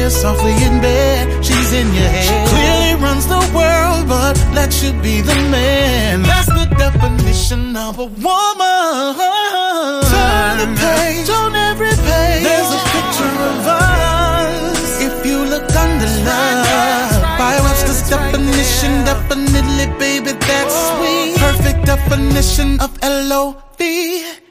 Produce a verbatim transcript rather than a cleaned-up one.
here softly in bed, she's in your head. She clearly runs the world, but let you be the man. That's the definition of a woman. Turn the page, on every page there's a picture of us. If you look under love, by Webster's definition, definitely, baby, that's sweet. Perfect definition of L O V